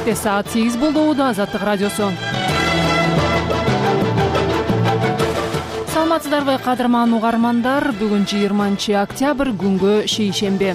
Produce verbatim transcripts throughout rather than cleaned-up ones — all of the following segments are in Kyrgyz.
Кечекте саат сегиз болду. Азаттык радиосу. Саламатсыздарбы кадырман угармандар. Бүгүн жыйырманчы октябрь, күнгө шейшембе.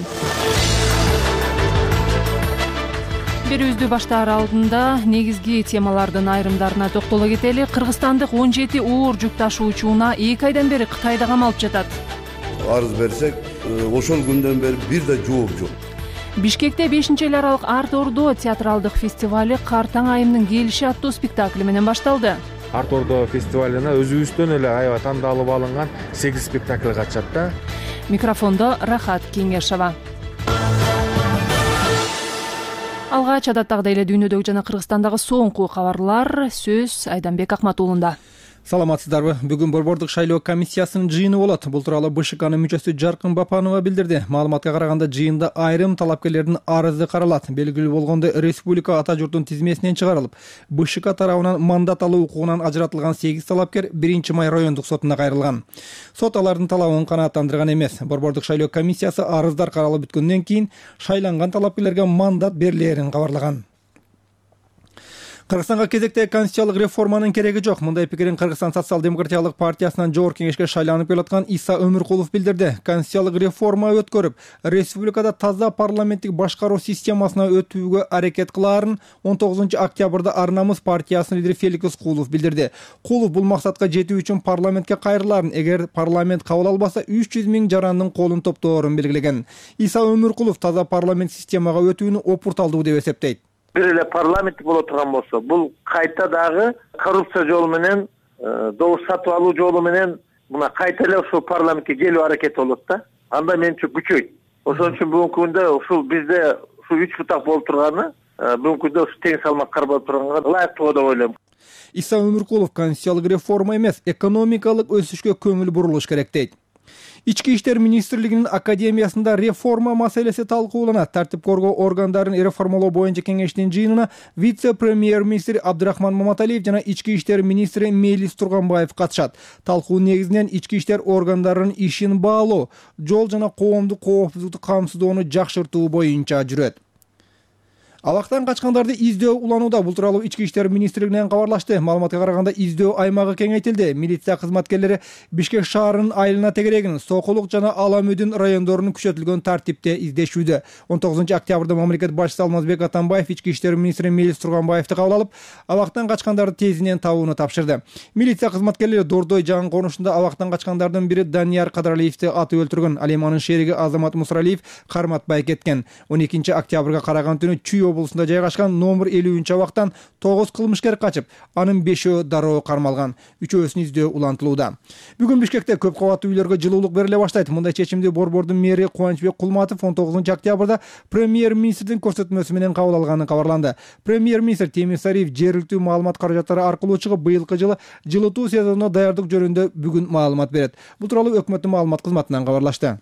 Берүүбүздү баштаар алдында негизги темалардын айрымдарына токтоло кетели. Кыргызстандык он жети оор жүк ташуучуна эки айдан бери Кытайда камалып жатат. Арыз берсек, ошол күндөн бери бир да жооп жок. Бишкекте бешинчи эл аралык Арт Ордо театралдык фестивали Картаң айымдын келиши аттуу спектакли менен башталды. Арт Ордо фестивалына өзүбүздөн эле аябай тандалып алынган сегиз спектакль катышат да. Микрофондо Рахат Кеңешова. Алгач адаттагыдай эле дүйнөдөгү жана Кыргызстандагы соңку кабарлар. Сөз Айданбек Акматуулунда. Саламатсыздарбы. Бүгүн Борбордук шайлоо комиссиясынын жыйыны болот. Бул тууралуу БШКнын мүчөсү Жаркын Бапанова билдирди. Маалыматка караганда, жыйында айрым талапкерлердин арызы каралат. Белгилүү болгондой, республика ата журтун тизмесинен чыгарылып, БШК тарабынан мандат алуу укугунан ажыратылган сегиз талапкер биринчи май райондук сотуна кайрылган. Сот алардын талабын канааттандырган эмес. Борбордук шайлоо комиссиясы арыздар каралып бүткөндөн кийин шайланган талапкерлерге мандат берилерин кабарлаган. Кыргызстанга кезекте конституциялык реформанын кереги жок. Мындай пикирин Кыргызстан социал-демократиялык партиясынан жогорку кеңешке шайланып келаткан Иса Өмүркулов билдирди. Конституциялык реформа өткөрүп, республикада таза парламенттик башкаруу системасына өтүүгө аракет кылаарын он тогузунчу октябрда Ар Намыс партиясынын лидери Феликс Кулов билдирди. Кулов бул максатка жетүү үчүн парламентке кайрылаарын, эгер парламент кабыл албаса үч жүз миң жарандын колун топтоорун белгилеген. Иса Өмүркулов таза парламент системага өтүүнү опурталдуу деп эсептейт. Бир эле парламент боло турган болсо, бул кайта дагы коррупция жолу менен, добуш сатып алуу жолу менен мына кайта эле ушул парламентке келүү аракети болот да. Анда менче күчөйт. Ошон үчүн бүгүнкү күндө ушул бизде ушул үч бутак болуп турганы, бүгүнкү күндө ушу тең салмак каралып турганга ылайыктуу деп ойлойм. Иса Өмүркулов конституциялык реформа эмес, экономикалык өсүшкө көңүл бурулуш керек дейт. Ички иштер министрлигинин академиясында реформа маселеси талкууланат. Тартип коргоо органдарын реформалоо боюнча кеңештин жыйынына вице-премьер-министр Абдрахман Маматалиев жана ички иштер министри Мейлис Турганбаев катышат. Талкуу негизинен ички иштер органдарынын ишин баалоо, жол жана коомдук коопсуздукту камсыздоону жакшыртуу боюнча жүрөт. Абактан качкандарды издөө уланууда. Бул тууралуу ички иштер министрлигинен кабарлашты. Маалыматка караганда, издөө аймагы кеңейтилди. Милиция кызматкерлери Бишкек шаарынын айылына тегерегин, Сокулук жана Аламүдүн райондорунун күчөтүлгөн тартипте издешүүдө. он тогузунчу октябрда мамлекет башчысы Алмазбек Атамбаев ички иштер министри Мейлис Турганбаевди кабыл алып, абактан качкандарды тезинен табууну тапшырды. Милиция кызматкерлери Дордой жагын конушунда абактан качкандардын бири Данияр Кадралиевди атып өлтүргөн. Ал эми анын шериги Азамат Мусралиев карматпай кеткен. он экинчи октябрга караган түнү Чүй облусунда жайгашкан номер элүүнчү абактан тогуз кылмышкер качып, анын бешөө дароо кармалган. Үчөөсүн издөө улантылууда. Бүгүн Бишкекте көп кабаттуу үйлөргө жылуулук бериле баштайт. Мындай чечимди Борбордун мэри Кубанычбек Кулматов он тогузунчу октябрда премьер-министрдин көрсөтмөсү менен кабыл алганы кабарланды. Премьер-министр Темир Сариев жергиликтүү маалымат каражаттары аркылуу чыгып, быйылкы жылы жылытуу сезонуна даярдык жөнүндө бүгүн маалымат берет. Бул тууралуу өкмөттүн маалымат кызматынан кабарлашты.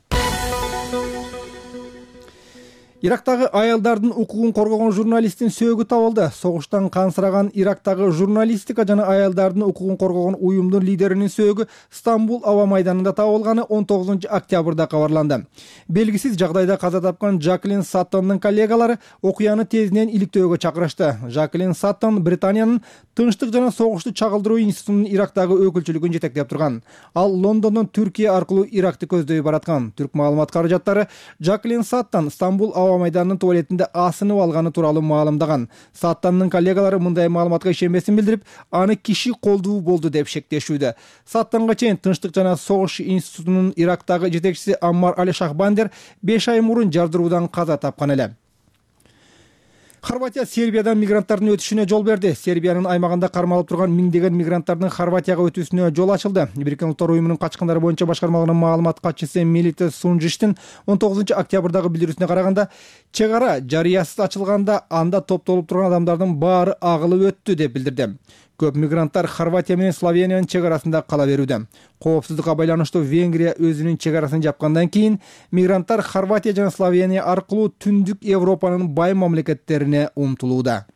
Ирактагы аялдардын укугун коргогон журналисттин сөөгү табылды. Согуштан кансыраган Ирактагы журналистика жана аялдардын укугун коргогон уюмдун лидеринин сөөгү Стамбул аба майданында табылганы он тогузунчу октябрда кабарланды. Белгисиз жагдайда каза тапкан Жаклин Саттондун коллегалары окуяны тезинен иликтөөгө чакырышты. Жаклин Саттон Британиянын Тынчтык жана согушту чагылдыруу институтунун Ирактагы өкүлчүлүгүн жетектеп турган. Ал Лондондон Түркия аркылуу Иракты көздөй бараткан. Түрк маалымат каражаттары Жаклин Саттон Стамбул аба майданынын туалетинде асынып алганы тууралуу маалымдаган. Саттандын коллегалары мындай маалыматка ишенбесин билдирип, аны киши колдуу болду деп шектешүүдө. Саттанга чейин Тынчтык жана согуш институтунун Ирактагы жетекчиси Аммар Али Шахбандер беш ай мурун жардыруудан каза тапкан эле. Хорватия Сербиядан мигранттардын өтүшүнө жол берди. Сербиянын аймагында кармалып турган миңдеген мигранттардын Хорватияга өтүүсүнө жол ачылды. Бириккен Улуттар уюмунун качкындар боюнча башкармалыгынын маалымат катчысы Милита Сунжиштин он тогузунчу октябрдагы билдирүүсүнө караганда, чек ара жарыясыз ачылганда анда топтолуп турган адамдардын баары агылып өттү деп билдирди. Көп мигранттар Хорватия менен Словениянын чек арасында кала берүүдө. Коопсуздукка байланыштуу Венгрия өзүнүн чек арасын жапкандан кийин мигранттар Хорватия жана Словения аркылуу Түндүк Европанын бай мамлекеттерине умтулууда.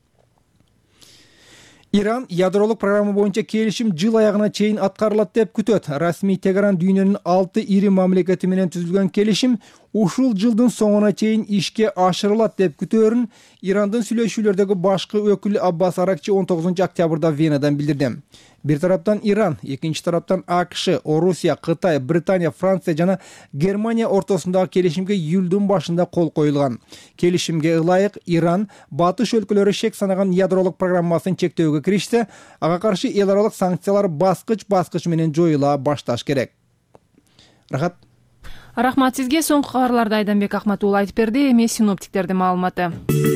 Иран ядролук программа боюнча келишим жыл аягына чейин аткарылат деп күтөт. Расмий Тегеран дүйнөнүн алты ири мамлекети менен түзүлгөн келишим ушул жылдын соңуна чейин ишке ашырылат деп күтөөрүн Ирандын сүйлөшүүлөрдөгү башкы өкүлү Аббас Аракчы он тогузунчу октябрда Венадан билдирди. Бир тараптан Иран, экинчи тараптан АКШ, Орусия, Кытай, Британия, Франция жана Германия ортосундагы келишимге июлдун башында кол коюлган. Келишимге ылайык Иран батыш өлкөлөрү шек санаган ядролук программасын чектөөгө киришсе, ага каршы эл аралык санкциялар баскыч-баскыч менен жоюла башташ керек. Рахат. Рахмат сизге. Соңку кабарларды Айданбек Акматулла айтып берди. Эми синоптиктердин маалыматы.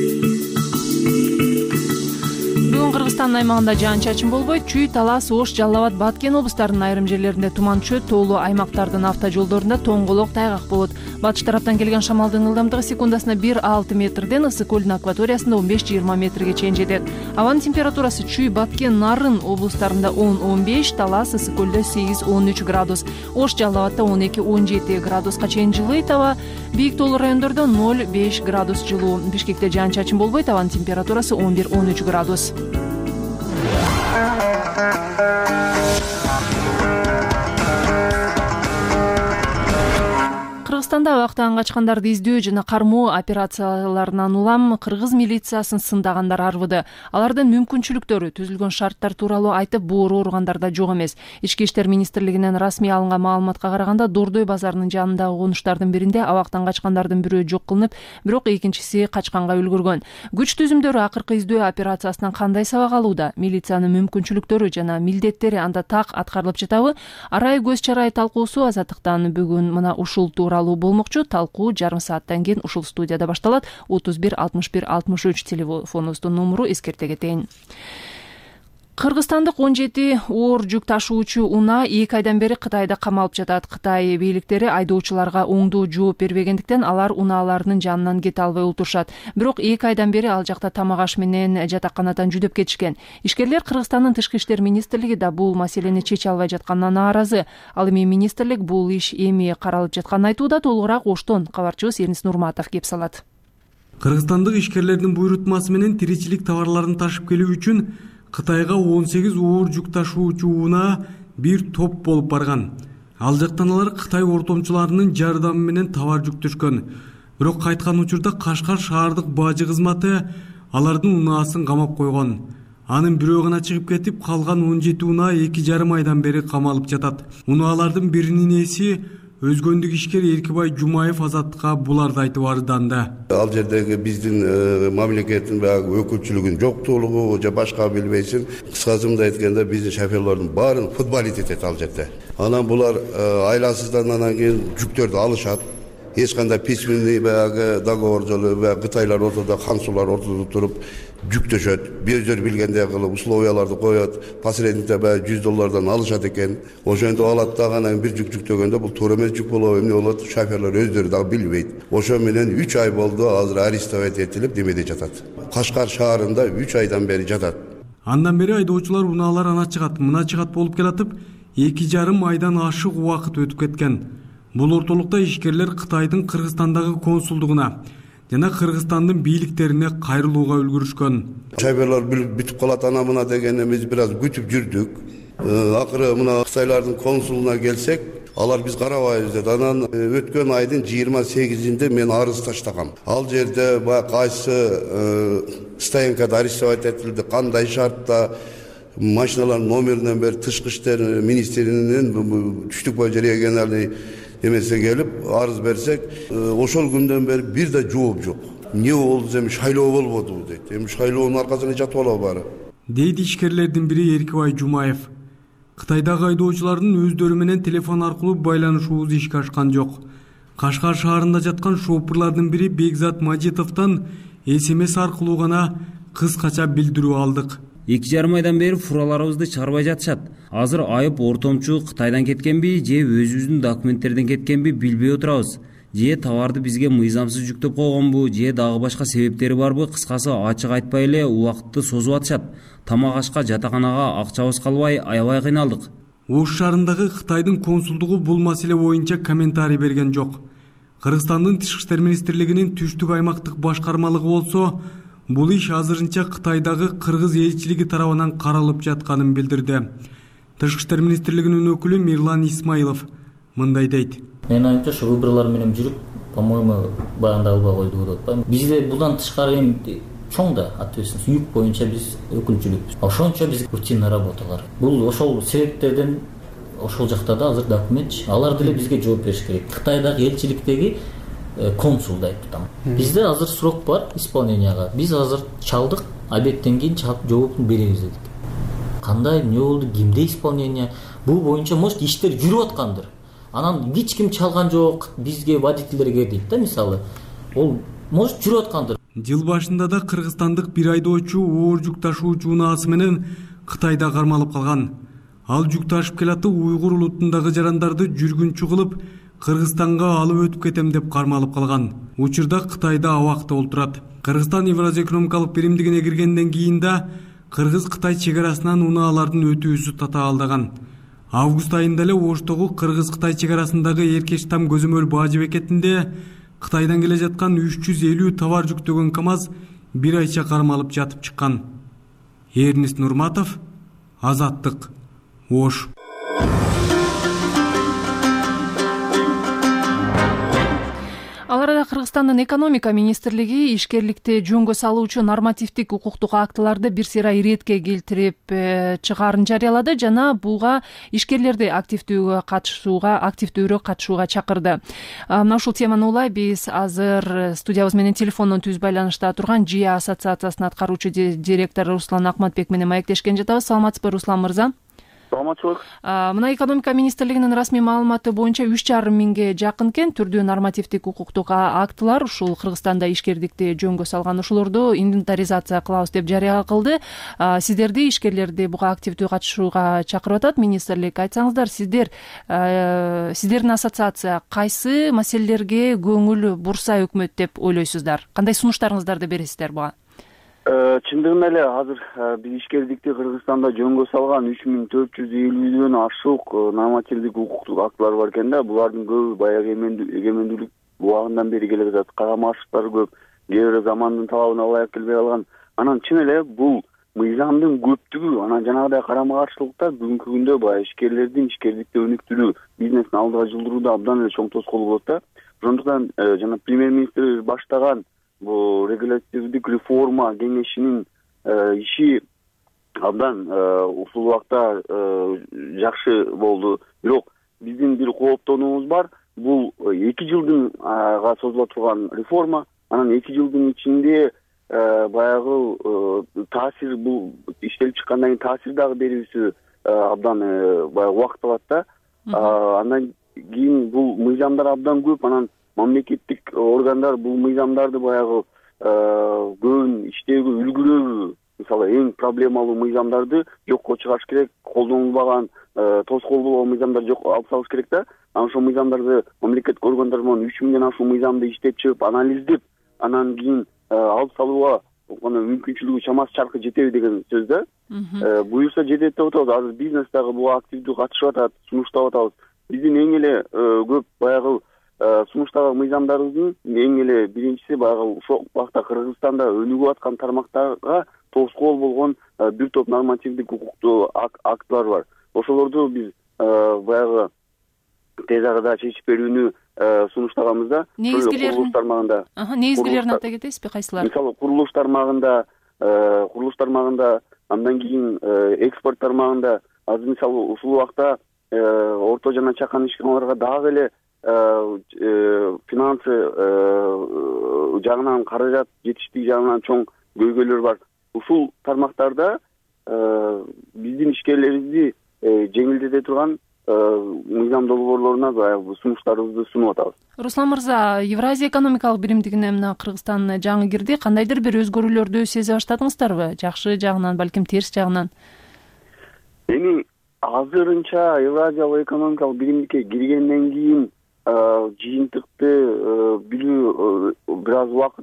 Бүгүн Кыргызстандын аймагында жаан-чачын болбойт. Чүй, Талас, Ош, Жалал Абад, Баткен облустарынын айрым жерлеринде туман түшөт. Тоолуу аймактардын автожолдорунда тоңголок тайгак болот. Батыш тараптан келген шамалдын ылдамдыгы секундасына бир алты метрден, ысык көлдүн акваториясында он беш жыйырма метрге чейин жетет. Абанын температурасы Чүй, Баткен, Нарын облустарында он он беш, Талас, ысык көлдө сегиз он үч градус, Ош, Жалал Абадта он эки он жети градуска чейин жылыйт. Аба бийик тоолуу райондордо ноль беш градус жылуу. Бишкекте жаан-чачын болбойт. Абанын температурасы он бир он үч градус. Кыргызстанда абактан качкандарды издөө жана кармоо операцияларынан улам кыргыз милициясын сындагандар арбыды. Алардын мүмкүнчүлүктөрү, түзүлгөн шарттар тууралуу айтып, боору ооругандар да жок эмес. Ички иштер министрлигинен расмий алынган маалыматка караганда, Дордой базарынын жанындагы конуштардын биринде абактан качкандардын бирөө жок кылынып, бирок экинчиси качканга үлгүргөн. Күч түзүмдөрү акыркы издөө операциясынан кандай сабак алууда? Милициянын мүмкүнчүлүктөрү жана милдеттери анда так аткарылып жатабы? Арай көз чарай талкуусу Азаттыктан бүгүн мына ушул тууралуу болмокчу. Талкуу жарым сааттан кийин ушул студияда башталат. отуз бир алтымыш бир алтымыш үч телефонубуздун номуру эскерте кетейин. Кыргызстандык он жети оор жүк ташуучу унаа эки айдан бери Кытайда камалып жатат. Кытай бийликтери айдоочуларга оңдуу жооп бербегендиктен алар унааларынын жанынан кете албай олтурушат. Бирок эки айдан бери ал жакта тамак аш менен жатаканадан жүдөп кетишкен. Ишкерлер Кыргызстандын тышкы иштер министрлиги да бул маселени чече албай жатканына нааразы. Ал эми министрлик бул иш эми каралып жатканын айтууда. Толугураак Оштон кабарчыбыз Эрнис Нурматов кеп салат. Кыргызстандык ишкерлердин буйрутмасы менен тиричилик товарларын ташып келүү үчүн Кытайга он сегиз оор жүк ташуучу унаа бир топ болуп барган. Ал жактан алар Кытай ортомчуларынын жардамы менен товар жүктөшкөн. Бирок кайткан учурда Кашкар шаардык бажы кызматы алардын унаасын камап койгон. Анын бирөө гана чыгып кетип, калган он жети унаа эки жарым айдан бери камалып жатат. Унаалардын биринин ээси Өзгөндүк ишкер Эркибай Жумаев Азаттыкка буларды айтып арызданды. Ал жердеги биздин мамлекеттин баягы өкүлчүлүгүнүн жоктуулугу же башка билбейсиң, кыскасы мындай айтканда биздин шоферлордун баарын футболить этет ал жерде. Анан булар айласыздангандан кийин жүктөрдү алышат. Эч кандай письменный баягы договор жолу баягы Кытайлар ортодо, кансулдар ортодо туруп жүктөшөт. Өздөрү билгендей кылып условияларды коет. Посредникте баягы жүз доллардан алышат экен. Ошондо алат дагы анан бир жүк жүктөгөндө бул туура эмес жүк болобу, эмне болот? Шоферлор өздөрү дагы билбейт. Ошо менен үч ай болду, азыр арестовать этилип демеде жатат. Кашкар шаарында үч айдан бери жатат. Андан бери айдоочулар унаалар ана чыгат, мына чыгат болуп келатып, эки жарым айдан ашык убакыт өтүп кеткен. Бул ортолукта ишкерлер Кытайдын Кыргызстандагы консулдугуна жана Кыргызстандын бийликтерине кайрылууга үлгүрүшкөн. Шоферлор бүтүп калат ана мына дегенде биз бир аз күтүп жүрдүк. Акыры мына Кытайлардын консулуна келсек, алар биз карабайбыз деп. Анан өткөн айдын жыйырма сегизинде мен арыз таштагам. Ал жерде баягы кайсы стоянкада арестовать этилди, кандай шартта машиналардын номеринен бери тышкы иштер министринин түштүк боюнча региональный эмесе келип арыз берсек, ошол күндөн бери бир да жооп жок. Эмне болду, эми шайлоо болбоду дейт. Эми шайлоонун аркасында жатып алабы бары? Дейт ишкерлердин бири Эркибай Жумаев. Кытайдагы айдоочулардын өздөрү менен телефон аркылуу байланышуубуз ишке ашкан жок. Кашкар шаарында жаткан шопурлардын бири Бекзат Мажитовдон эс эм эс аркылуу гана кыскача билдирүү алдык. эки жарым айдан бери фураларыбызды чарбай жатышат. Азыр айып ортомчу Кытайдан кеткенби, же өзүбүздүн документтерден кеткенби билбей отурабыз. Же товарды бизге мыйзамсыз жүктөп койгонбу, же дагы башка себептери барбы? Кыскасы ачык айтпай эле убакытты созуп атышат. Тамак ашка, жатаканага акчабыз калбай, аябай кыйналдык. Ош шаарындагы Кытайдын консулдугу бул маселе боюнча комментарий берген жок. Кыргызстандын тышкы иштер министрлигинин түштүк аймактык башкармалыгы болсо, бул иш азырынча Кытайдагы кыргыз элчилиги тарабынан каралып жатканын билдирди. Тышкы иштер министрлигинин өкүлү Мирлан Исмаилов мындай дейт. Менин оюмча, ушу выборлор менен жүрүп, по-моему баягында албай койду деп атпаймынбы. Бизде будан тышкары эми чоң да ответственность, юг боюнча биз өкүлчүлүкпүз. Ошончо биз рутина работалар. Бул ошол себептерден ошол жакта да азыр документ, алар деле бизге жооп бериш керек. Кытайдагы элчиликтеги консул да айтып атам. Бизде азыр срок бар исполненияга. Биз азыр чалдык, обедтен кийин жообун беребиз дедик. Кандай, эмне болду, кимде исполнение? Бул боюнча может иштер жүрүп аткандыр. Анан эч ким чалган жок, бизге водительдерге дейт да, мисалы. Ол может жүрүп аткандыр. Жыл башында да кыргызстандык бир айдоочу оор жүк ташуучу унаасы менен Кытайда кармалып калган. Ал жүк ташып келатып уйгур улутундагы жарандарды жүргүнчү кылып Кыргызстанга алып өтүп кетем деп кармалып калган. Учурда Кытайда абакта олтурат. Кыргызстан Евразия экономикалык биримдигине киргенден кийин да Кыргыз-Кытай чегарасынан унаалардын өтүүсү татаалдаган. Август айында эле Оштогу Кыргыз-Кытай чегарасындагы Эркеш там көзөмөл бажы бекетинде Кытайдан келе жаткан үч жүз элүү товар жүктөгөн КАМАЗ бир айча кармалып жатып чыккан. Эрнест Нурматов, Азаттык, Ош. Ал арада Кыргызстандын экономика министрлиги ишкерликти жөнгө салуучу нормативдик укуктук актыларды бир сыйра иретке келтирип чыгаарын жарыялады жана буга ишкерлерди активдүүгө катышууга, активдүүрөөк катышууга чакырды. Мына ушул теманы улай биз азыр студиябыз менен телефондон түз байланышта турган ЖИА ассоциациясынын аткаруучу директору Руслан Акматбек менен маектешкен жатабыз. Саламатсызбы, Руслан мырза? Саламатчылык. Мына экономика министрлигинин расмий маалыматы боюнча үч жарым миңге жакын экен түрдүү нормативдик укуктук актылар ушул Кыргызстанда ишкердикти жөнгө салган, ошолорду инвентаризация кылабыз деп жарыя кылды. Сиздерди, ишкерлерди буга активдүү катышууга чакырып атат министрлик. Айтсаңыздар, сиздер сиздердин ассоциация кайсы маселелерге көңүл бурса өкмөт деп ойлойсуздар? Кандай сунуштарыңыздарды бересиздер буга? Чындыгында эле азыр биз ишкердикти Кыргызстанда жөнгө салган үч миң төрт жүз элүүдөн ашык нормативдик укуктук актылар бар экен да. Булардын көбү баягы эгемендүүлүк убагынан бери келе жатат. Карама-каршылыктар көп, кээ бирөө замандын талабына ылайык келбей калган. Анан чын эле бул мыйзамдын көптүгү, анан жанагыдай карама-каршылыктар бүгүнкү күндө баягы ишкерлердин ишкердикти өнүктүрүү, бизнестин алдыга жылдырууда абдан эле чоң тоскоол болот да. Ошондуктан жана премьер-министр баштаган бул регулятивдик реформа кеңешинин иши абдан ушул убакта жакшы болду. Бирок биздин бир кооптонуубуз бар. Бул эки жылдынга созула турган реформа. Анан эки жылдын ичинде баягы таасир, бул иштелип чыккандан кийин таасир дагы берүүсү абдан баягы убакыт алат да. Андан кийин бул мыйзамдар абдан көп. Анан мамлекеттик органдар бул мыйзамдарды баягы көбүн иштөөгө үлгүрөбү, мисалы эң проблемалуу мыйзамдарды жокко чыгарыш керек, колдонулбаган, тоскоол болгон мыйзамдарды жок алып салыш керек да. Анан ошол мыйзамдарды мамлекеттик органдар менен үч миңден ашуун мыйзамды иштеп чыгып, анализдеп, анан кийин алып салууга мүмкүнчүлүгү чамасы чаркы жетеби деген сөз да. Буюрса жетет деп атабыз. Азыр бизнес дагы буга активдүү катышып атат, сунуштап атабыз. Биздин эң эле көп баягы сунуштагы мыйзамдарыбыздын эң эле биринчиси баягы ушул убакта Кыргызстанда өнүгүп аткан тармактарга тоскоол болгон бир топ нормативдик укуктуу актылар бар. Ошолорду биз баягы тез арада чечип берүүнү сунуштаганбыз да. Негизгилерин тармагында. Негизгилерин атап кетесизби, кайсылар? Мисалы курулуш тармагында, курулуш тармагында, андан кийин экспорт тармагында, азыр мисалы ушул убакта орто жана чакан ишканаларга дагы эле финансы жагынан, каражат жетиштиги жагынан чоң көйгөйлөр бар. Ушул тармактарда биздин ишкерлерибизди жеңилдете турган мыйзам долбоорлоруна баягы сунуштарыбызды сунуп атабыз. Руслан мырза, Евразия экономикалык биримдигине мына Кыргызстан жаңы кирди. Кандайдыр бир өзгөрүүлөрдү сезе баштадыңыздарбы? Жакшы жагынан, балким терс жагынан? Эми азырынча Евразиялык экономикалык биримдикке киргенден кийин жыйынтыкты билүү бир аз убакыт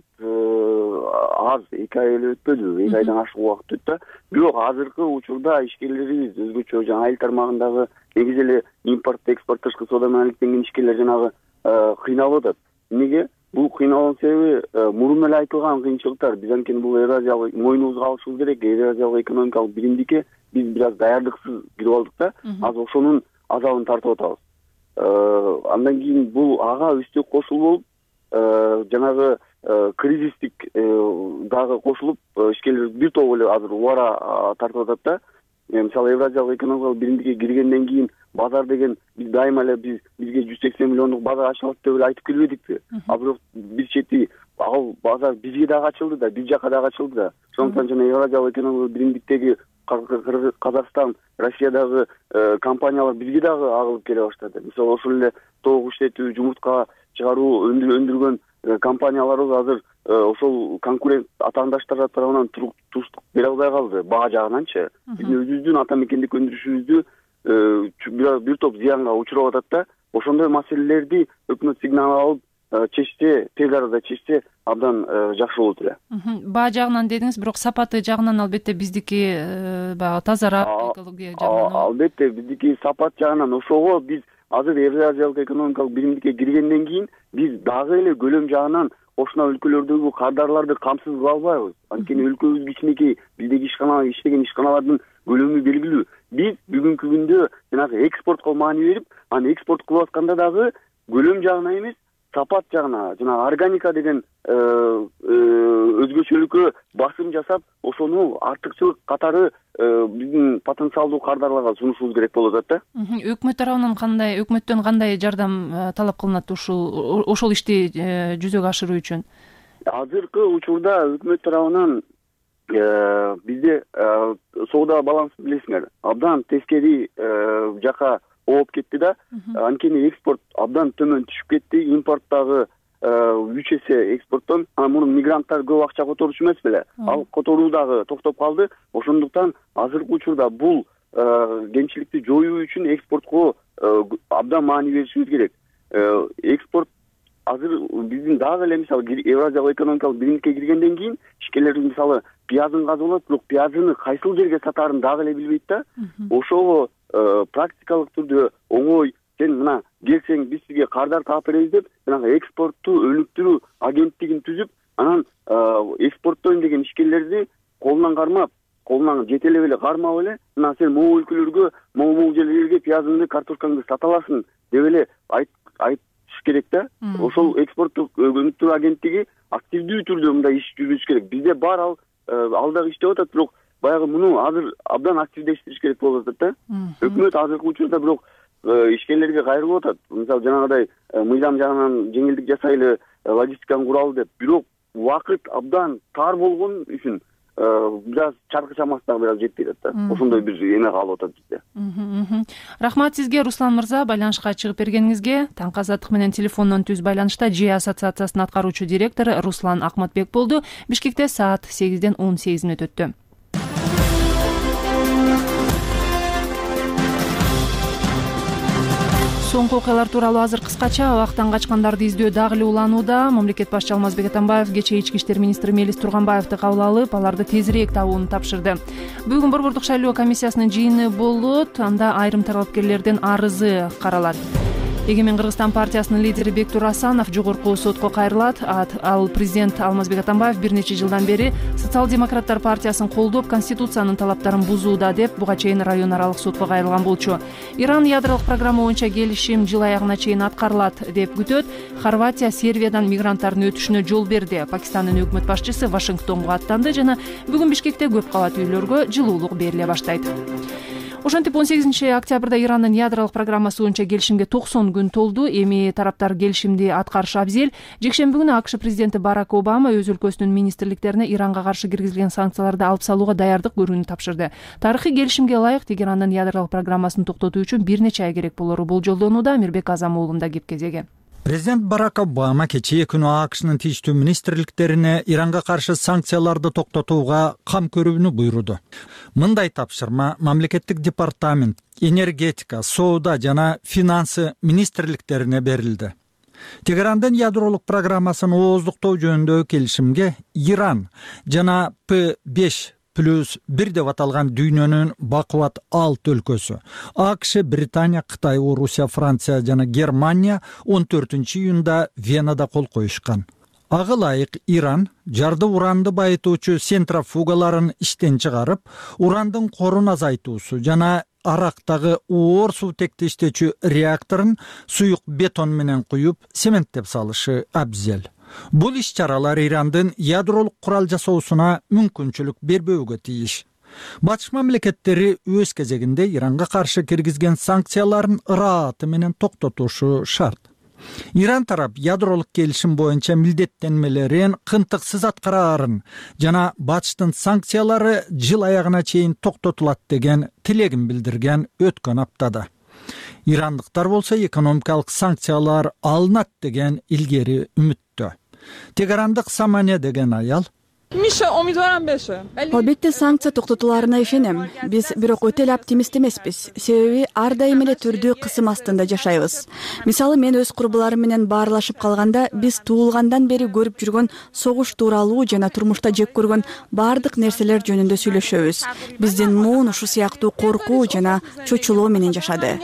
аз, эки ай эле өтпөдү, эки айдан ашык убакыт өттү. Бирок азыркы учурда ишкерлерибиз өзгөчө жана айыл тармагындагы негизи эле импорт, экспорт, тышкы соода менен алектенген ишкерлер жанагы кыйналып атат. Эмнеге? Бул кыйналган себеби мурун эле айтылган кыйынчылыктар. Биз анткени бул Евразиялык мойнубузга алышыбыз керек. Евразиялык экономикалык биримдикке биз бир аз даярдыксыз кирип алдык да. Азыр ошонун азабын тартып атабыз. Андан кийин бул ага үстү кошул болуп, жанагы кризистик дагы кошулуп ишкерлер бир топ эле азыр убара тартып атат да. Мисалы Евразиялык экономикалык биримдикке киргенден кийин базар деген биз дайыма эле биз бизге жүз сексен миллиондук базар ачылат деп эле айтып келбедикпи? А бирок бир чети ал базар бизге дагы ачылды да, бир жака дагы ачылды да. Ошондуктан жана Евразиялык экономикалык биримдиктеги Казакстан, Россиядагы компаниялар бизге дагы агылып келе баштады. Мисалы ошол эле тоок иштетүү, жумуртка чыгаруу өндүргөн компанияларыбыз азыр ошол конкурент атаандаштар тарабынан туруштук бере албай калды баа жагынанчы. Биздин өзүбүздүн ата мекендик өндүрүшүбүздү бир топ зыянга учурап атат да. Ошондой маселелерди өкмөт сигнал алып чечсе, тез арада чечсе абдан жакшы болот эле. Баа жагынан дедиңиз, бирок сапаты жагынан албетте биздики баягы тазараак экология жагынан. Албетте биздики сапат жагынан ошого биз азыр Евразиялык экономикалык биримдикке киргенден кийин биз дагы эле көлөм жагынан кошуна өлкөлөрдөгү кардарларды камсыз кыла албайбыз. Анткени өлкөбүз кичинекей, биздеги ишкана иштеген ишканалардын көлөмү белгилүү. Биз бүгүнкү күндө жанагы экспортко маани берип, аны экспорт кылып атканда дагы көлөм жагына эмес, сапат жагына, жана органика деген өзгөчөлүккө басым жасап, ошону артыкчылык катары биздин потенциалдуу кардарларга сунушубуз керек болуп атат да. Өкмөт тарабынан кандай, өкмөттөн кандай жардам талап кылынат ушул ошол ишти жүзөгө ашыруу үчүн? Азыркы учурда өкмөт тарабынан бизде соода балансы билесиңер, абдан тескери жака ооп кетти да. Анткени экспорт абдан төмөн түшүп кетти, импорттагы үч эсе экспорттон, а муну мигранттар көп акча которушу эмес беле. Ал которуу дагы токтоп калды. Ошондуктан азыркы учурда бул кемчиликти жоюу үчүн экспортко абдан маани беришибиз керек. Экспорт азыр биздин дагы эле мисалы Евразиялык экономикалык биримдикке киргенден кийин ишкерлер мисалы пиязын казып алат, бирок пиязыны кайсыл жерге сатаарын дагы эле билбейт да. Ошого практикалык түрдө оңой сен мына келсең биз сизге кардар таап беребиз деп жанагы экспортту өнүктүрүү агенттигин түзүп, анан экспорттойм деген ишкерлерди колунан кармап, колунан жетелеп эле кармап эле, мына сен могу өлкөлөргө, могу жерлерге пиязыңды, картошкаңды сата аласың деп эле айтыш керек да. Ошол экспорттук өнүктүрүү агенттиги активдүү түрдө мындай иш жүргүзүш керек. Бизде бар ал ал дагы иштеп атат, бирок баягы муну азыр абдан активдештириш керек болуп атат да. Өкмөт азыркы учурда бирок ишкерлерге кайрылып атат. Мисалы жанагыдай мыйзам жагынан жеңилдик жасайлы, логистиканы куралы деп. Бирок убакыт абдан тар болгон үчүн бир аз чаркы чамасы дагы бир аз жетпей атат да. Ошондой бир эме калып атат бизде. Рахмат сизге, Руслан мырза, байланышка чыгып бергениңизге. Таңкы азаттык менен телефондон түз байланышта Ж ассоциациясынын аткаруучу директору Руслан Акматбек болду. Бишкекте саат сегизден он сегиз мүнөт өттү. Соңку окуялар тууралуу азыр кыскача. Абактан качкандарды издөө дагы эле уланууда. Мамлекет башчы Алмазбек Атамбаев кечээ ички иштер министри Мелис Турганбаевди кабыл алып, аларды тезирээк табууну тапшырды. Бүгүн Борбордук шайлоо комиссиясынын жыйыны болот. Анда айрым талапкерлердин арызы каралат. Эгемен Кыргызстан партиясынын лидери Бектур Асанов жогорку сотко кайрылат. Ал президент Алмазбек Атамбаев бир нече жылдан бери социал-демократтар партиясын колдоп, конституциянын талаптарын бузууда деп буга чейин район аралык сотко кайрылган болчу. Иран ядролук программа боюнча келишим жыл аягына чейин аткарылат деп күтөт. Хорватия Сербиядан мигранттардын өтүшүнө жол берди. Пакистандын өкмөт башчысы Вашингтонго аттанды жана бүгүн Бишкекте көп кабат үйлөргө жылуулук бериле баштайт. Ошентип он сегизинчи октябрда Ирандын ядролук программасы боюнча келишимге токсон күн толду. Эми тараптар келишимди аткарышы абзел. Жекшемби күнү АКШ президенти Барак Обама өз өлкөсүнүн министрликтерине Иранга каршы киргизилген санкцияларды алып салууга даярдык көрүүнү тапшырды. Тарыхый келишимге ылайык Тегерандын ядролук программасын токтотуу үчүн бир нече ай керек болору болжолдонууда. Амирбек Азам уулунда кеп кезеги. Президент Барак Обама кечээ күнү АКШнын тийиштүү министрликтерине Иранга каршы санкцияларды токтотууга кам көрүүнү буйруду. Мындай тапшырма мамлекеттик департамент, энергетика, соода жана финансы министрликтерине берилди. Тегерандын ядролук программасын ооздуктоо жөнүндөгү келишимге Иран жана П беш плюс бир деп аталган дүйнөнүн бакубат алты өлкөсү АКШ, Британия, Кытай, Орусия, Франция жана Германия он төртүнчү июнда Венада кол коюшкан. Ага ылайык Иран жарды уранды байытуучу центрофугаларын иштен чыгарып, урандын корун азайтуусу жана Арактагы оор суутекти иштечү реакторун суюк бетон менен куюп, цементтеп салышы абзел. Бул иш-чаралар Ирандын ядролук курал жасоосуна мүмкүнчүлүк бербөөгө тийиш. Батыш мамлекеттери өз кезегинде Иранга каршы киргизген санкцияларын ырааты менен токтотушу шарт. Иран тарап ядролук келишим боюнча милдеттенмелерин кынтыксыз аткарарын жана Батыштын санкциялары жыл аягына чейин токтотулат деген тилегин билдирген өткөн аптада. Ирандыктар болсо экономикалык санкциялар алынат деген илгери үмүттө. Тегарандык Самане деген аял: Албетте санкция токтотуларына ишенем. Биз бирок өтө эле оптимист эмеспиз. Себеби ар дайым эле түрдүү кысым астында жашайбыз. Мисалы, мен өз курбуларым менен баарлашып калганда, биз туулгандан бери көрүп жүргөн согуш тууралуу жана турмушта жек көргөн баардык нерселер жөнүндө сүйлөшөбүз. Биздин муун ушу сыяктуу коркуу жана чочулоо менен жашады.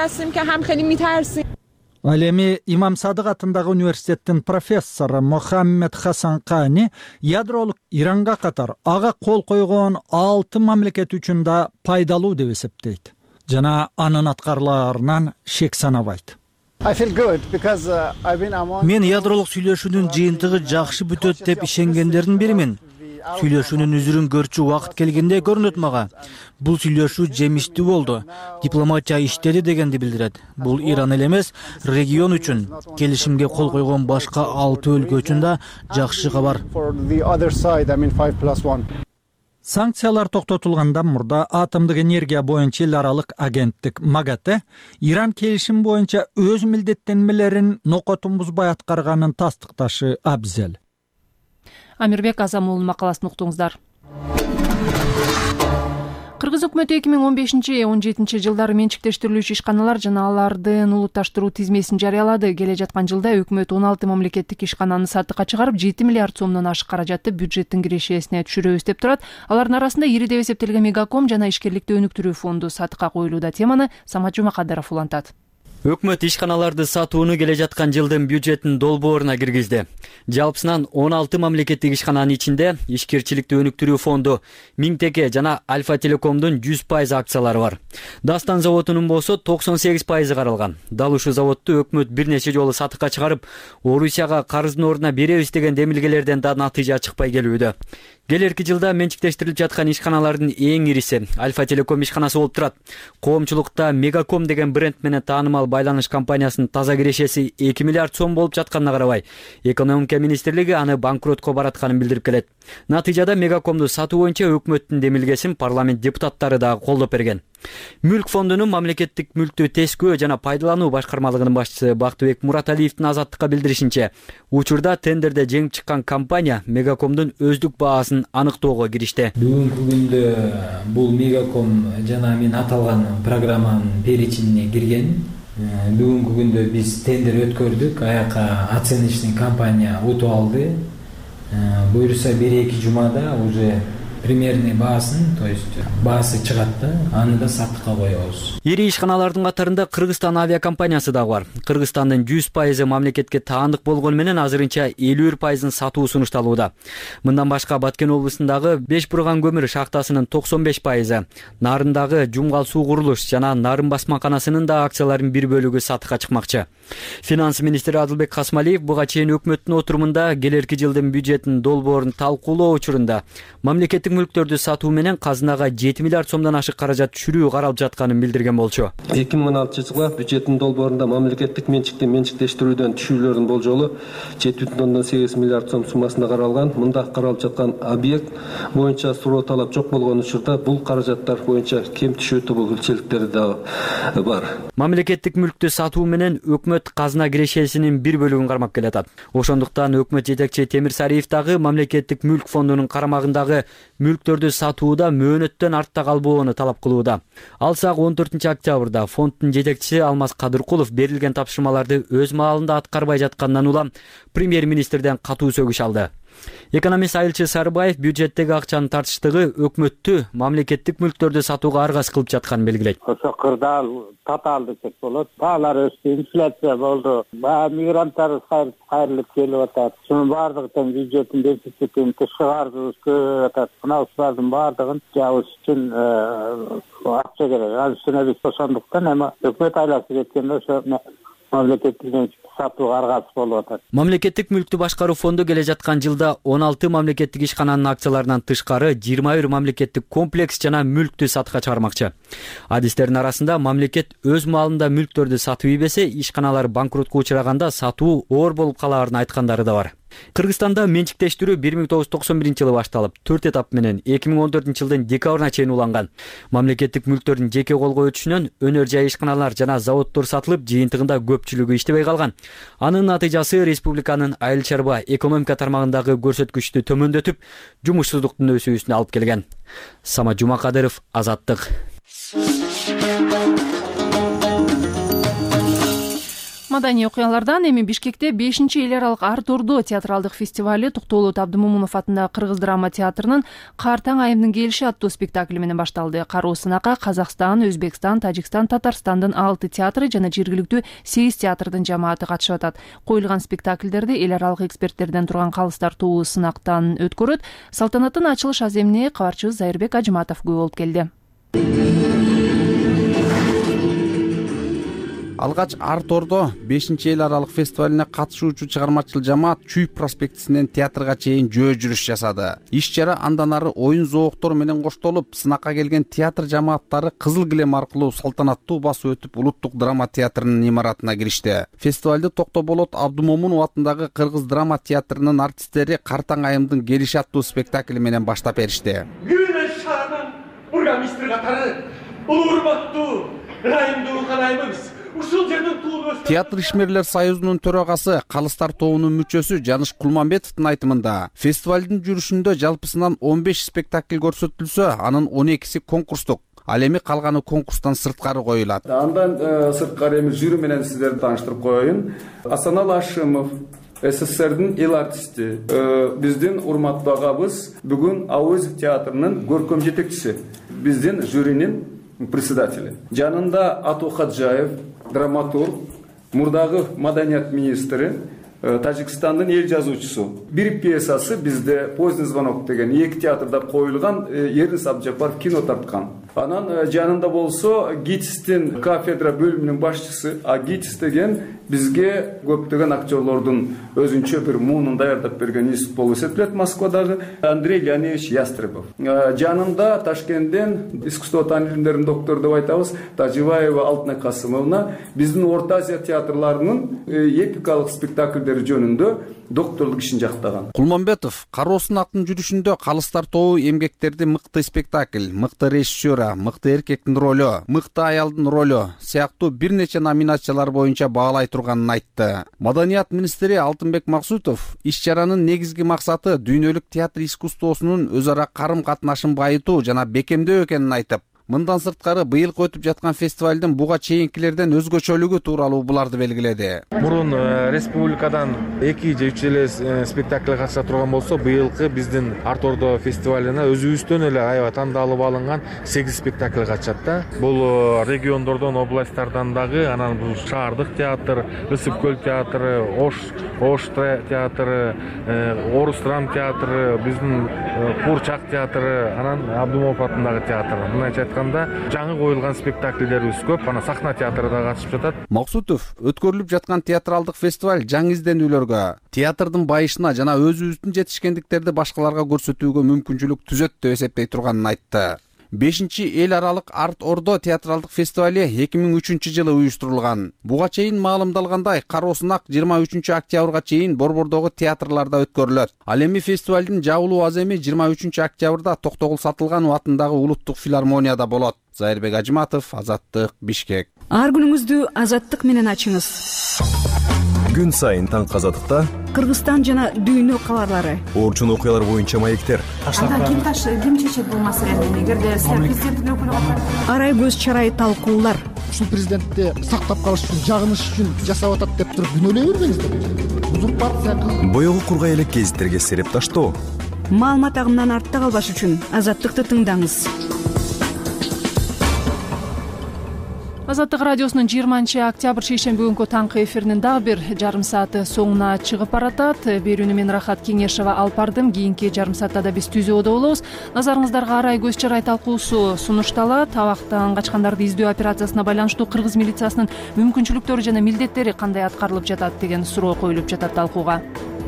Ал эми Имам Садык атындагы университеттин профессору Мохаммед Хасан Кани ядролук Иранга катар ага кол койгон алты мамлекет үчүн да пайдалуу деп эсептейт жана анын аткарылаарынан шек санабайт. Мен ядролук сүйлөшүүнүн жыйынтыгы жакшы бүтөт деп ишенгендердин биримин. Сүйлөшүүнүн үзүрүн көрчү убакыт келгенде көрүнөт мага. Бул сүйлөшүү жемиштүү болду. Дипломатия иштеди дегенди билдирет. Бул Иран эле эмес, регион үчүн, келишимге кол койгон башка алты өлкө үчүн да жакшы кабар. Санкциялар токтотулгандан мурда атомдук энергия боюнча эл аралык агенттик МАГАТЭ Иран келишим боюнча өз милдеттенмелерин нокотун бузбай аткарганын тастыкташы абзел. Амирбек Азамулдун макаласын уктуңуздар. Кыргыз өкмөтү эки миң он бешинчи — он жетинчи жылдары менчиктештирилүүчү ишканалар жана алардын улутташтыруу тизмесин жарыялады. Келе жаткан жылда өкмөт он алты мамлекеттик ишкананы сатыкка чыгарып, жети миллиард сомдон ашык каражатты бюджеттин кирешесине түшүрөбүз деп турат. Алардын арасында ири деп эсептелген Мегаком жана ишкерликти өнүктүрүү фонду сатыкка коюлууда. Теманы Самат Жумакадыров улантат. Өкмөт ишканаларды сатууну келе жаткан жылдын бюджеттин долбооруна киргизди. Жалпысынан он алты мамлекеттик ишкананын ичинде ишкерчиликти өнүктүрүү фонду, Миңтеке жана Альфа Телекомдун жүз пайыз акциялары бар. Дастан заводунун болсо токсон сегиз пайызы каралган. Дал ушул заводду өкмөт бир нече жолу сатыкка чыгарып, Орусияга карыздын ордуна беребиз деген демилгелерден да натыйжа чыкпай келүүдө. Келерки жылда менчиктештирилип жаткан ишканалардын эң ириси Альфа Телеком ишканасы болуп турат. Коомчулукта Мегаком деген бренд менен таанымал байланыш компаниясынын таза кирешеси эки миллиард сом болуп жатканына карабай, экономика министрлиги аны банкротко баратканын билдирип келет. Натыйжада Мегакомду сатуу боюнча өкмөттүн демилгесин парламент депутаттары да колдоп берген. Мүлк фондунун мамлекеттик мүлктү тескөө жана пайдалануу башкармалыгынын башчысы Бактыбек Мураталиевдин Азаттыкка билдиришинче, учурда тендерде жеңип чыккан компания Мегакомдун өздүк баасын аныктоого киришти. Бүгүнкү күндө бул Мегаком жана мен аталган программанын перечинине кирген. Бүгүнкү күндө биз тендер өткөрдүк, аяка оценочный компания утуп алды. Буюрса бир эки жумада уже примерный баасын, то есть баасы чыгат да, аны да сатыкка коебуз. Ири ишканалардын катарында Кыргызстан авиакомпаниясы да бар. Кыргызстандын жүз пайызы мамлекетке таандык болгону менен азырынча элүү бир пайызын сатуу сунушталууда. Мындан башка Баткен облусундагы Беш Бурган көмүр шахтасынын токсон беш пайызы, Нарындагы Жумгал суу курулуш жана Нарын басмаканасынын да акцияларынын бир бөлүгү сатыкка чыкмакчы. Финанс министри Адылбек Касмалиев буга чейин өкмөттүн отурумунда келерки жылдын бюджетин долбоорун талкуулоо учурунда мамлекеттик мүлктөрдү сатуу менен казынага жети миллиард сомдон ашык каражат түшүрүү каралып жатканын билдирген болчу. эки миң он алтынчы жылга бюджеттин долбоорунда мамлекеттик менчикти менчиктештирүүдөн түшүүлөрдүн болжолу жети бүтүн ондон сегиз миллиард сом суммасында каралган. Мында каралып жаткан объект боюнча суроо талап жок болгон учурда бул каражаттар боюнча кем түшүү тобогүлчүлүктөр да бар. Мамлекеттик мүлктү сатуу менен өкмөт казына кирешесинин бир бөлүгүн кармап келатат. Ошондуктан өкмөт жетекчи Темир Сариев дагы мамлекеттик мүлк фондунун карамагындагы мүлктөрдү сатууда мөөнөттөн артта калбоону талап кылууда. Алсак он төртүнчү октябрда фонддун жетекчиси Алмаз Кадыркулов берилген тапшырмаларды өз маалында аткарбай жаткандан улам премьер-министрден катуу сөгүш алды. Экономист Айылчы Сарыбаев бюджеттеги акчанын тартыштыгы өкмөттү мамлекеттик мүлктөрдү сатууга аргас кылып жатканын белгилейт. Ошо кырдаал татаал десек болот. Баалар өстү, инфляция болду. Баа мигранттар кайрылып келип атат. Шунун баардыгын бюджеттин дефицитин тышкы карызыбыз көбөйүп атат. Мына ушулардын баардыгын жабыш үчүн акча керек. Ал үстүнө биз ошондуктан эми өкмөт айласы кеткенде ошо мамлекеттик менчикти сатууга аргасыз болуп атат. Мамлекеттик мүлктү башкаруу фонду келе жаткан жылда он алты мамлекеттик ишкананын акцияларынан тышкары жыйырма бир мамлекеттик комплекс жана мүлктү сатка чыгармакчы. Адистердин арасында мамлекет өз маалында мүлктөрдү сатып ийбесе, ишканалар банкротко учураганда сатуу оор болуп калаарын айткандары да бар. Кыргызстанда менчиктештирүү бир миң тогуз жүз токсон биринчи жылы башталып, төрт этап менен эки миң он төртүнчү жылдын декабрына чейин уланган. Мамлекеттик мүлктөрдүн жеке колго өтүшүнөн өнөр жай ишканалар жана заводдор сатылып, жыйынтыгында көпчүлүгү иштебей калган. Анын натыйжасы республиканын айыл чарба экономика тармагындагы көрсөткүчтү төмөндөтүп, жумушсуздуктун өсүүсүнө алып келген. Самат Жумакадыров, Азаттык. Маданий окуялардан эми Бишкекте бешинчи эл аралык Арт Ордо театралдык фестивали Токтоолот Абдымомунов атындагы Кыргыз драма театрынын Кар таң айымдын келиши аттуу спектакли менен башталды. Кароо сынакка Казакстан, Өзбекстан, Тажикстан, Татарстандын алты театры жана жергиликтүү сегиз театрдын жамааты катышып атат. Коюлган спектакльдерди эл аралык эксперттерден турган калыстар тобу сынактан өткөрөт. Салтанаттын ачылыш аземине кабарчыбыз Зайырбек Ажыматов күбө болуп келди. Алгач Арт Ордо бешинчи эл аралык фестивалине катышуучу чыгармачыл жамаат Чүйүк проспектисинен театрга чейин жөө жүрүш жасады. Иш-чара андан ары оюн зооктор менен коштолуп, сынакка келген театр жамааттары кызыл килем аркылуу салтанаттуу басып өтүп Улуттук драма театрынын имаратына киришти. Фестивалды Токтоолот Абдымомунов атындагы Кыргыз драма театрынын артисттери Кар таң айымдын келиши аттуу спектакли менен баштап беришти. Күнөш шаарынын бургомистри катары улуу урматтуу ырайымдуу канайымыбыз. Театр ишмерлер союзунун төрагасы, калыстар тобунун мүчөсү Жаныш Кулманбетовдун айтымында, фестивалдын жүрүшүндө жалпысынан он беш спектакль көрсөтүлсө, анын он экиси конкурстук. Ал эми калганы конкурстан сырткары коюлат. Андан сырткары эми жюри менен сиздерди тааныштырып коеюн. Асанал Ашимов, СССРдин эл артисти, биздин урматтуу агабыз, бүгүн Ауызов театрынын көркөм жетекчиси, биздин жюринин председатели. Жанында Ату Хаджаев, драматург, мурдагы маданият министри, Тажикстандын эл жазуучусу. Бир пьесасы бизде Поздний звонок деген эки театрда коюлган, Ернис Абджапаров кино тарткан. Анан жанында болсо ГИТИСтин кафедра бөлүмүнүн башчысы, а ГИТИС деген бизге көптөгөн актерлордун өзүнчө бир муунун даярдап берген институт болуп эсептелет Москвадагы Андрей Леонидович Ястребов. Жанында Ташкенттен искусство илимдеринин доктору деп айтабыз Тажибаева Алтынай Касымовна биздин Орто Азия театрларынын эпикалык спектакльдери жөнүндө докторлук ишин жактаган. Кулманбетов кароо сынактын жүрүшүндө калыстар тобу эмгектерди мыкты спектакль, мыкты режиссера, мыкты эркектин ролу, мыкты аялдын ролу сыяктуу бир нече номинациялар боюнча баалай турганын айтты. Маданият министри Алтынбек Максутов иш-чаранын негизги максаты дүйнөлүк театр искусствосунун өз ара карым катнашын байытуу жана бекемдөө экенин айтып, мындан сырткары быйыл өтүп жаткан фестивалдын буга чейинкилерден өзгөчөлүгү тууралуу буларды белгиледи. Мурун республикадан эки же үч эле спектакль катыша турган болсо, быйылкы биздин Арт Ордо фестивалына өзүбүздөн эле аябай тандалып алынган сегиз спектакль катышат да. Бул региондордон, областтардан дагы, анан бул шаардык театр, Ысык көл театры, Ош Ош театры, Орус драм театры, биздин Курчак театры, анан Абдымомунов атындагы театр. Мындайча айтканда, жаңы коюлган спектакльдерибиз көп, анан сахна театры да катышып жатат. Максутов өткөрүлүп жаткан театралдык фестиваль жаңы изденүүлөргө, театрдын байышына жана өзүбүздүн жетишкендиктерди башкаларга көрсөтүүгө мүмкүнчүлүк түзөт деп эсептей турганын айтты. бешинчи эл аралык Арт Ордо театралдык фестивали эки миң үчүнчү жылы уюштурулган. Буга чейин маалымдалгандай, кароо сынак жыйырма үчүнчү октябрга чейин Борбордогу театрларда өткөрүлөт. Ал эми фестивалдын жабылуу аземи жыйырма үчүнчү октябрда Токтогул Сатылганов атындагы Улуттук филармонияда болот. Зайырбек Ажыматов, Азаттык, Бишкек. Ар күнүңүздү Азаттык менен ачыңыз. Күн сайын таңкы Азаттыкта Кыргызстан жана дүйнө кабарлары, орчун окуялар боюнча маектер. Анда ким таш ким чечет бул маселени? Эгерде президенттин өкүлү арай көз чарай талкуулар. Ушул президентти сактап калыш үчүн, жагыныш үчүн жасап атат деп туруп күнөөлөй бербеңиздер. Узурпация кылып боёгу кургай элек гезиттерге сереп таштоо. Маалымат агымынан артта калбаш үчүн Азаттыкты тыңдаңыз. Азаттык радиосунун жыйырманчы октябрь шейшемби күнгү таңкы эфиринин дагы бир жарым сааты соңуна чыгып баратат. Берүүнү мен Рахат Кеңешова алып бардым. Кийинки жарым саатта да биз түзөөдө болобуз. Назарыңыздарга Арай көз чырай талкуусу сунушталат. Табактан качкандарды издөө операциясына байланыштуу кыргыз милициясынын мүмкүнчүлүктөрү жана милдеттери кандай аткарылып жатат деген суроо коюлуп жатат талкууга.